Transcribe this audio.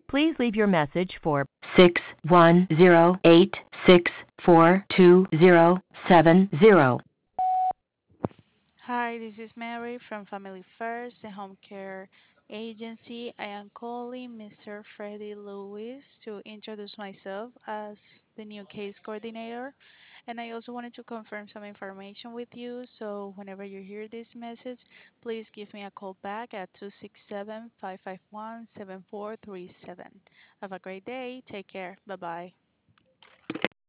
Please leave your message for 61086422070. Hi, this is Mary from Family First, the home care agency. I am calling Mr. Freddie Lewis to introduce myself as the new case coordinator. And I also wanted to confirm some information with you. So, whenever you hear this message, please give me a call back at 267 551 7437. Have a great day. Take care. Bye bye.